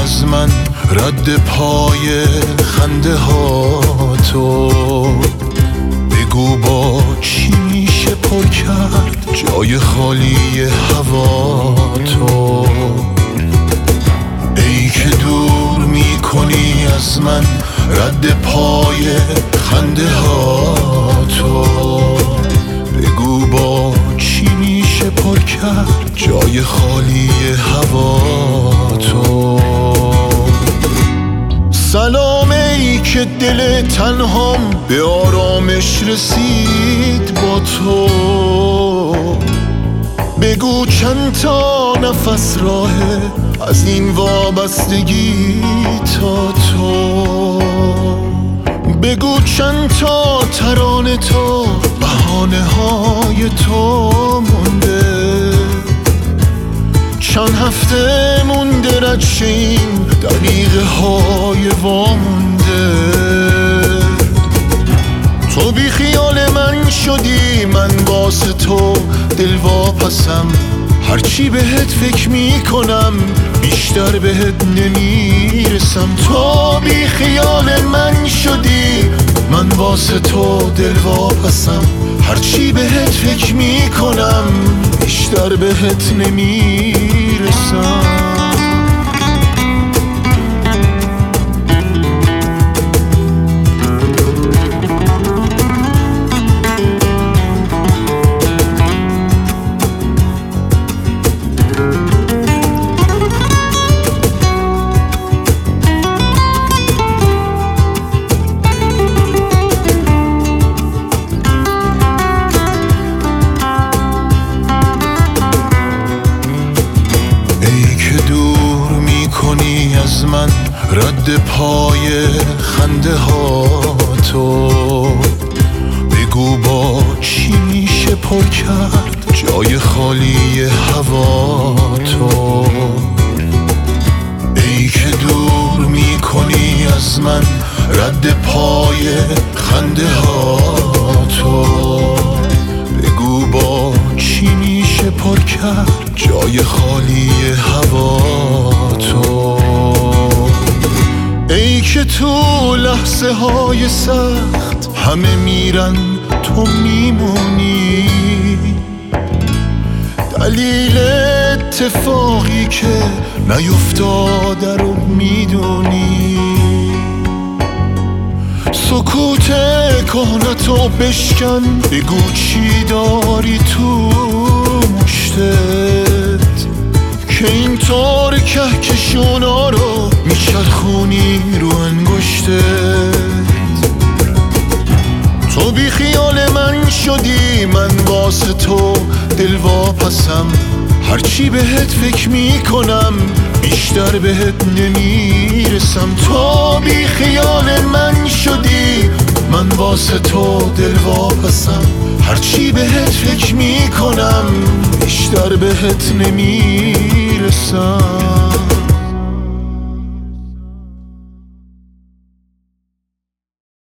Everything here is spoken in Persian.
از من رد پای خنده ها تو. بگو با چی میشه پر کرد جای خالی هوا تو. ای که دور میکنی از من رد پای خنده ها تو. بگو با چی میشه پر کرد جای خالی هوا تو. سلام ای که دل تنهام به آرامش رسید با تو. بگو چند تا نفس راهه از این وابستگی تا تو. بگو چند تا ترانه تا بهانه های تو مونده. چند هفته مونده رد شه این دقیقه های وامونده. تو بی خیال من شدی، من واسه تو دل واپسم. هرچی بهت فکر میکنم بیشتر بهت نمیرسم. تو بی خیال من شدی، من واسه تو دل واپسم. هرچی بهت فکر میکنم بیشتر بهت نمیرسم. از من رد پای خنده ها تو. بگو با چی میشه پر کرد جای خالی هوا تو. ای که دور میکنی از من رد پای خنده ها تو. بگو با چی میشه پر کرد جای خالی هوا تو. ای که تو لحظه های سخت همه میرن تو میمونی. دلیل اتفاقی که نیفتاده رو میدونی. سکوت کهنتو بشکن، بگو چی داری تو مشتت که اینطور کهکشونا رو میچرخونی رو انگشتت. تو بی خیال من شدی، من واسه تو دل واپسم. هرچی بهت فکر میکنم بیشتر بهت نمیرسم. تو بی خیال من شدی، من واسه تو دل واپسم. هرچی بهت فکر میکنم بیشتر بهت نمیرسم.